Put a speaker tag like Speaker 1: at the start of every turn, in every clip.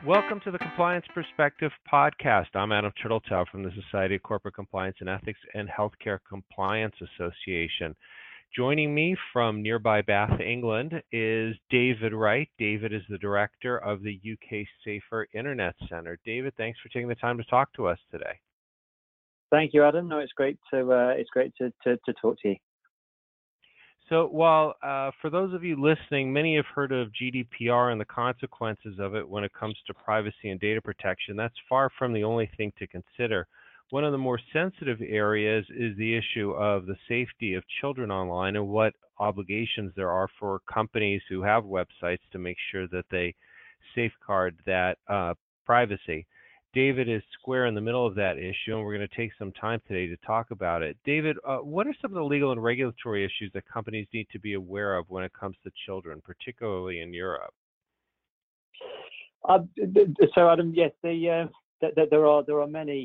Speaker 1: Welcome to the Compliance Perspective podcast. I'm Adam Turtletaub from the Society of Corporate Compliance and Ethics and Healthcare Compliance Association. Joining me from nearby Bath, England is David Wright. David is the director of the UK Safer Internet Centre. David, thanks for taking the time to talk to us today.
Speaker 2: Thank you, Adam. No, it's great to talk to you.
Speaker 1: So while for those of you listening, many have heard of GDPR and the consequences of it when it comes to privacy and data protection, that's far from the only thing to consider. One of the more sensitive areas is the issue of the safety of children online and what obligations there are for companies who have websites to make sure that they safeguard that privacy. David is square in the middle of that issue, and we're going to take some time today to talk about it. David, what are some of the legal and regulatory issues that companies need to be aware of when it comes to children, particularly in Europe?
Speaker 2: So, Adam, yes, there are many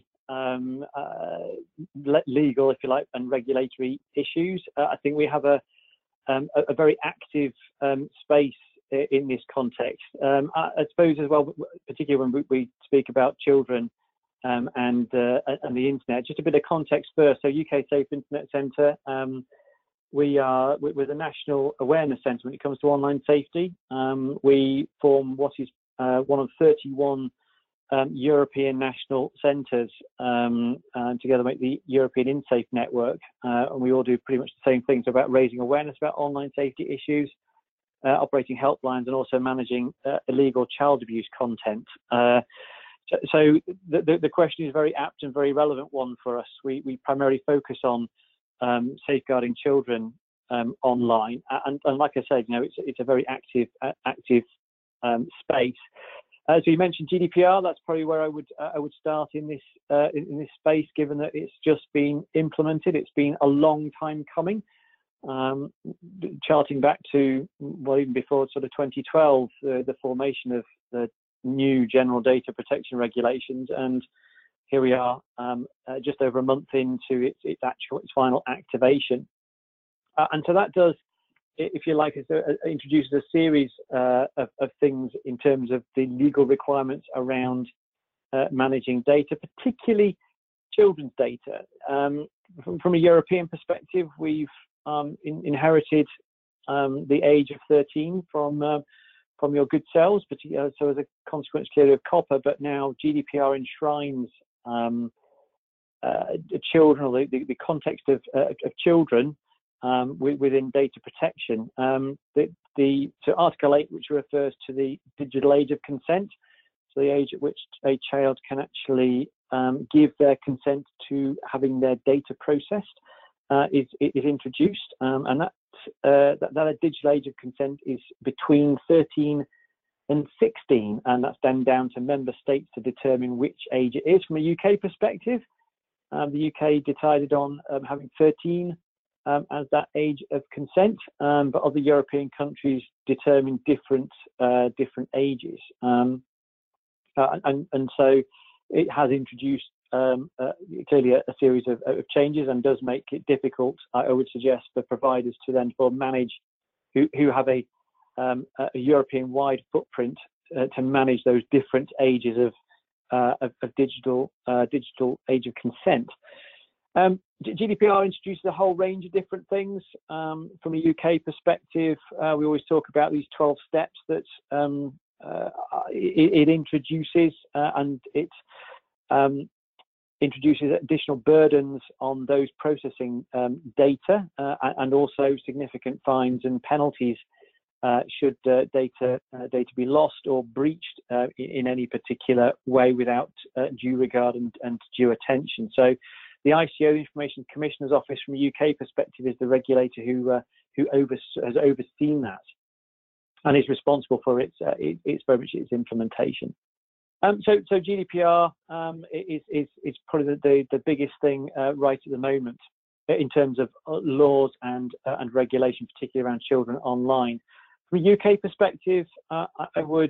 Speaker 2: legal, if you like, and regulatory issues. I think we have a very active space in this context. I suppose as well, particularly when we speak about children and the internet, just a bit of context first. So UK Safe Internet Centre, we're the national awareness centre when it comes to online safety. We form what is one of 31 European national centres together make the European InSafe network, and we all do pretty much the same things about raising awareness about online safety issues, operating helplines, and also managing illegal child abuse content. So the question is a very apt and very relevant one for us. We primarily focus on safeguarding children online, and like I said, it's a very active space. So you mentioned GDPR. That's probably where I would start in this space, given that it's just been implemented. It's been a long time coming. Charting back to even before sort of 2012, the formation of the new general data protection regulations, and here we are, just over a month into its final activation. And so that does, if you like, introduces a series of things in terms of the legal requirements around managing data, particularly children's data. From a European perspective, we've inherited the age of 13 from your good selves, but so as a consequence clearly of COPPA, but now GDPR enshrines children, or the context of children within data protection. So Article 8, which refers to the digital age of consent, so the age at which a child can actually give their consent to having their data processed, is introduced, and that digital age of consent is between 13 and 16, and that's then down to member states to determine which age it is. From a UK perspective, the UK decided on having 13 as that age of consent, but other European countries determined different ages, and so it has introduced clearly a series of changes, and does make it difficult, I would suggest, for providers to then manage who have a European-wide footprint to manage those different ages of digital age of consent. GDPR introduces a whole range of different things. From a UK perspective, we always talk about these 12 steps that it introduces, and it introduces additional burdens on those processing data, and also significant fines and penalties should data be lost or breached in any particular way without due regard and due attention. So the ICO, the Information Commissioner's Office, from a UK perspective, is the regulator who has overseen that and is responsible for its very much its implementation. So GDPR is probably the biggest thing right at the moment in terms of laws and regulation, particularly around children online. From a UK perspective, I would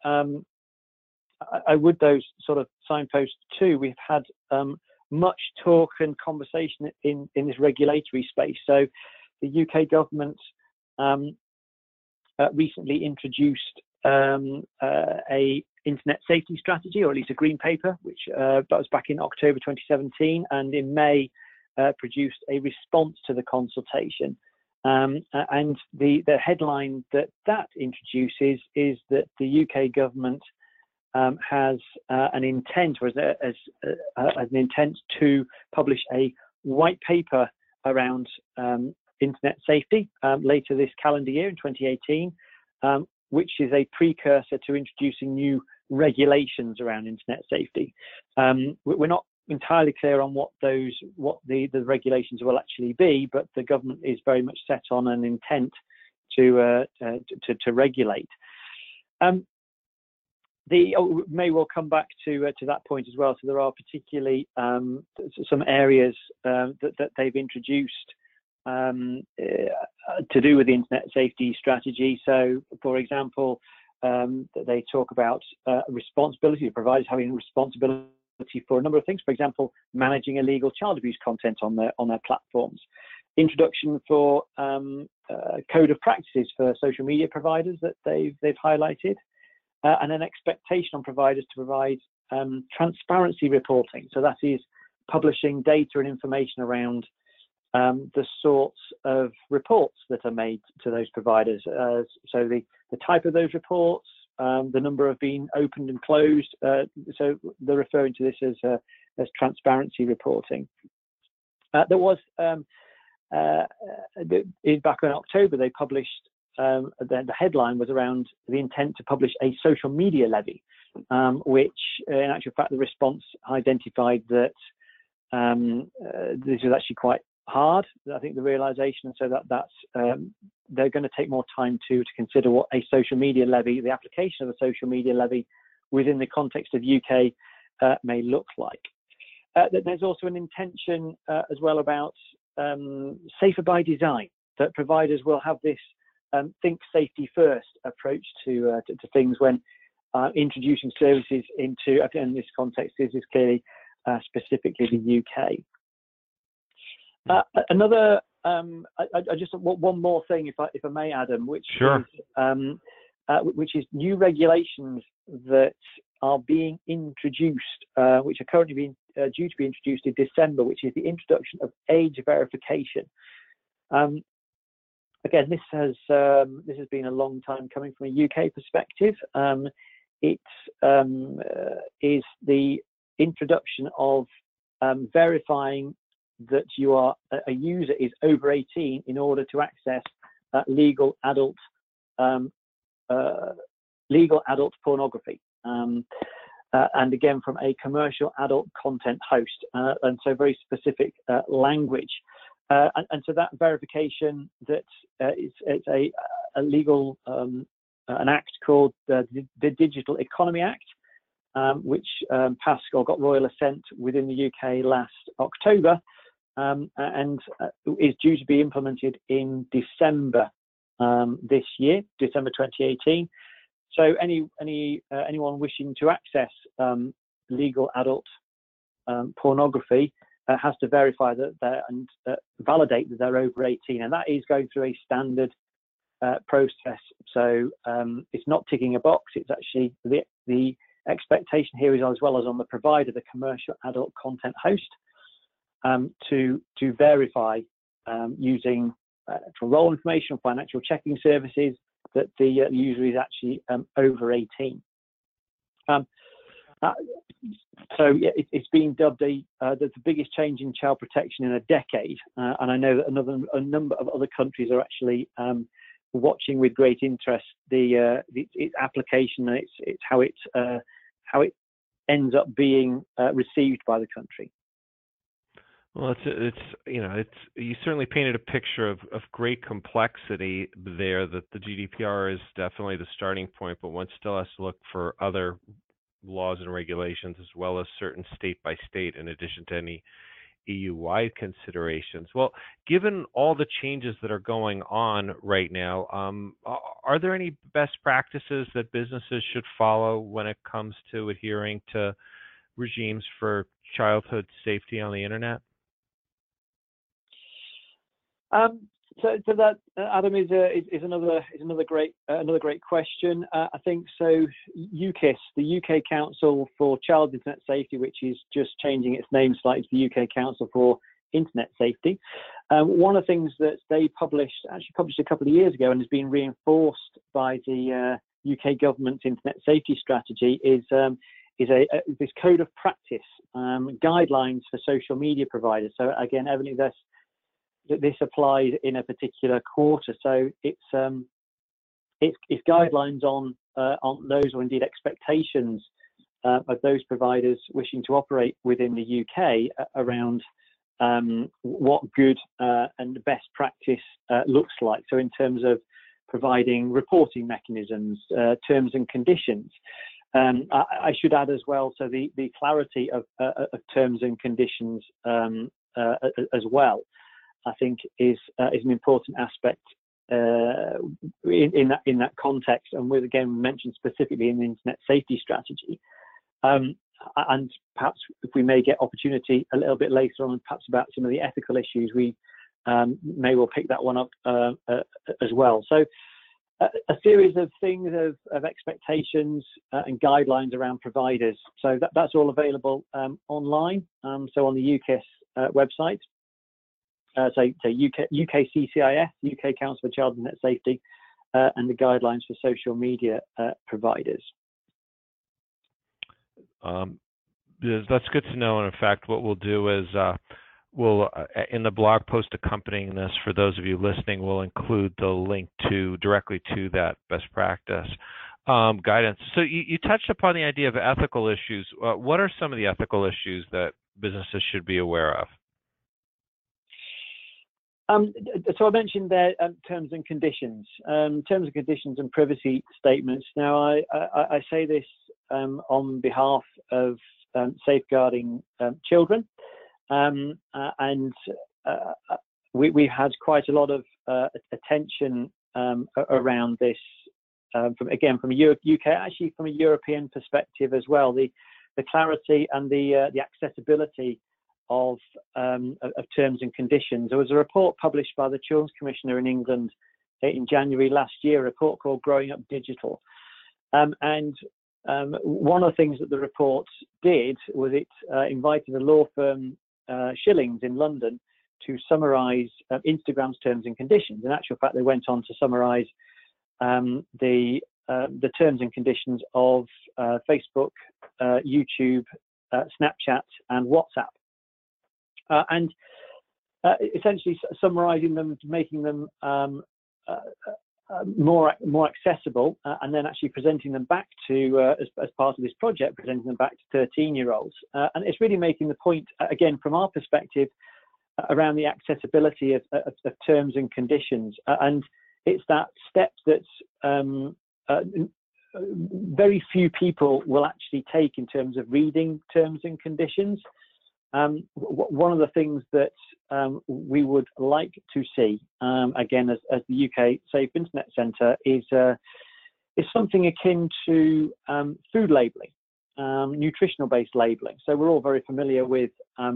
Speaker 2: those sort of signposts too. We've had much talk and conversation in this regulatory space. So the UK government recently introduced a internet safety strategy, or at least a green paper, which that was back in October 2017, and in May produced a response to the consultation. And the headline that introduces is that the UK government has an intent, or as an intent to publish a white paper around internet safety later this calendar year in 2018, which is a precursor to introducing new regulations around internet safety. We're not entirely clear on what the regulations will actually be, but the government is very much set on an intent to regulate. May well come back to that point as well. So there are particularly some areas that they've introduced to do with the internet safety strategy. So, for example, they talk about responsibility, providers having responsibility for a number of things. For example, managing illegal child abuse content on their platforms. Introduction for code of practices for social media providers that they've highlighted. And an expectation on providers to provide transparency reporting. So that is publishing data and information around the sorts of reports that are made to those providers. So the type of those reports, the number of being opened and closed. So they're referring to this as transparency reporting. There was back in October they published. The headline was around the intent to publish a social media levy, which in actual fact the response identified that this was actually quite hard. I think the realization, so that's they're going to take more time to consider what a social media levy, the application of a social media levy within the context of UK may look like. There's also an intention as well about safer by design, that providers will have this think safety first approach to things when introducing services into, in this context, this is clearly specifically the UK. Another, I just want one more thing, if I may, Adam, which
Speaker 1: Sure.
Speaker 2: Which is new regulations that are being introduced, which are currently being due to be introduced in December, which is the introduction of age verification. Again, this has been a long time coming from a UK perspective. It is the introduction of adult that you are a user is over 18 in order to access legal adult pornography, and again from a commercial adult content host, and so very specific language. And so that verification, that it's a legal an act called the Digital Economy Act, which passed or got royal assent within the UK last October, and is due to be implemented in December this year, December 2018. So anyone wishing to access legal adult pornography has to verify that and validate that they're over 18, and that is going through a standard process. So it's not ticking a box. It's actually the expectation here is, as well as on the provider, the commercial adult content host, to verify using role information, financial checking services, that the user is actually over 18. So yeah, it's been dubbed the biggest change in child protection in a decade, and I know that a number of other countries are actually watching with great interest its application and it's how it ends up being received by the country.
Speaker 1: Well, you certainly painted a picture of great complexity there. That the GDPR is definitely the starting point, but one still has to look for other laws and regulations, as well as certain state by state, in addition to any EU-wide considerations. Well, given all the changes that are going on right now, are there any best practices that businesses should follow when it comes to adhering to regimes for childhood safety on the internet?
Speaker 2: So that Adam is another great question. I think so. UKIS, the UK Council for Child Internet Safety, which is just changing its name slightly to the UK Council for Internet Safety. One of the things that they published a couple of years ago and has been reinforced by the UK government's internet safety strategy is this code of practice, guidelines for social media providers. So again, evidently this applies in a particular quarter. So it's guidelines on those, or indeed expectations of those providers wishing to operate within the UK around what good and best practice looks like. So in terms of providing reporting mechanisms, terms and conditions. I should add as well, so the clarity of terms and conditions as well, I think is an important aspect in that context, and with again mentioned specifically in the internet safety strategy. And perhaps if we may get opportunity a little bit later on, perhaps about some of the ethical issues, we may well pick that one up as well. So a series of things of expectations and guidelines around providers. So that's all available online. So on the UKIS website, so UK CCIS, UK Council for Child Internet Safety, and the guidelines for social media providers.
Speaker 1: That's good to know. And in fact, what we'll do is we'll, in the blog post accompanying this, for those of you listening, we'll include the link directly to that best practice guidance. So you touched upon the idea of ethical issues. What are some of the ethical issues that businesses should be aware of?
Speaker 2: So I mentioned there terms and conditions, terms and conditions and privacy statements. Now I say this on behalf of safeguarding children, and we've had quite a lot of attention around this from a UK, actually from a European perspective as well. The clarity and the accessibility of terms and conditions. There was a report published by the Children's Commissioner in England in January last year, a report called Growing Up Digital. And one of the things that the report did was it invited the law firm Schillings in London to summarise Instagram's terms and conditions. In actual fact, they went on to summarise the terms and conditions of Facebook, YouTube, Snapchat, and WhatsApp. And essentially summarising them, making them more accessible, and then actually presenting them back to, as part of this project, presenting them back to 13-year-olds. And it's really making the point, again, from our perspective, around the accessibility of terms and conditions. And it's that step that's very few people will actually take in terms of reading terms and conditions. One of the things that we would like to see, again, as the UK Safe Internet Centre, is something akin to food labelling, nutritional-based labelling. So we're all very familiar with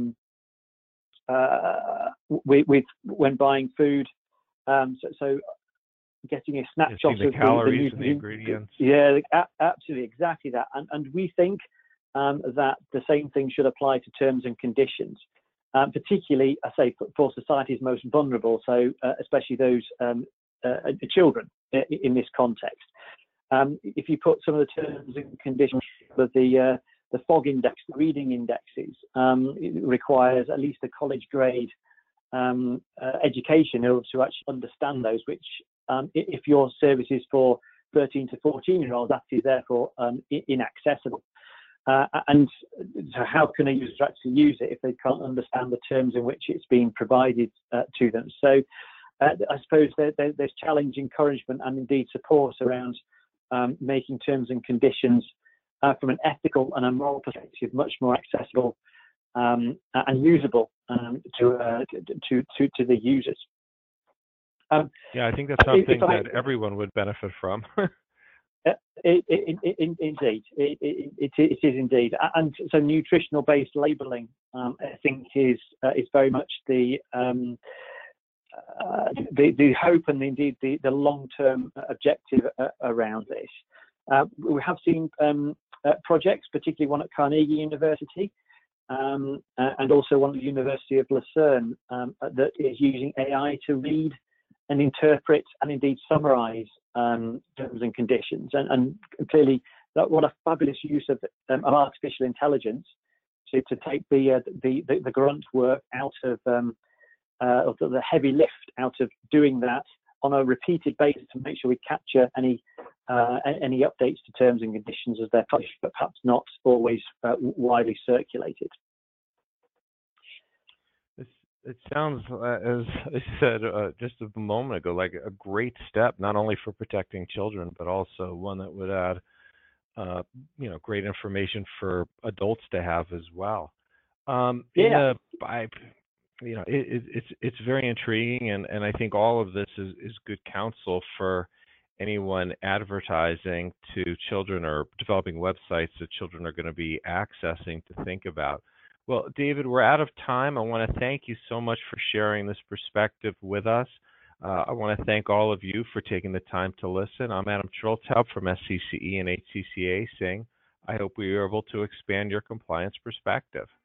Speaker 2: when buying food. So getting a snapshot of
Speaker 1: the calories and the ingredients.
Speaker 2: Yeah, absolutely, exactly that. And we think that the same thing should apply to terms and conditions, particularly, I say, for society's most vulnerable, so especially those children in this context. If you put some of the terms and conditions of the FOG index, the reading indexes, it requires at least a college grade education in order to actually understand those, which if your service is for 13 to 14-year-olds, that is therefore inaccessible. And so how can a user actually use it if they can't understand the terms in which it's being provided to them? So I suppose there's challenge, encouragement, and indeed support around making terms and conditions from an ethical and a moral perspective much more accessible and usable to the users.
Speaker 1: Yeah, I think that's something that everyone would benefit from.
Speaker 2: Indeed, it is indeed, and so nutritional-based labelling, I think, is very much the the hope and indeed the long-term objective around this. We have seen projects, particularly one at Carnegie University, and also one at the University of Lucerne, that is using AI to read and interpret and indeed summarize terms and conditions. And clearly, what a fabulous use of artificial intelligence to take the grunt work out of the heavy lift out of doing that on a repeated basis to make sure we capture any updates to terms and conditions as they're published, but perhaps not always widely circulated.
Speaker 1: It sounds, as I said just a moment ago, like a great step, not only for protecting children, but also one that would add, great information for adults to have as well. It's very intriguing, and I think all of this is good counsel for anyone advertising to children or developing websites that children are going to be accessing to think about. Well, David, we're out of time. I want to thank you so much for sharing this perspective with us. I want to thank all of you for taking the time to listen. I'm Adam Schultz from SCCE and HCCA saying, I hope we are able to expand your compliance perspective.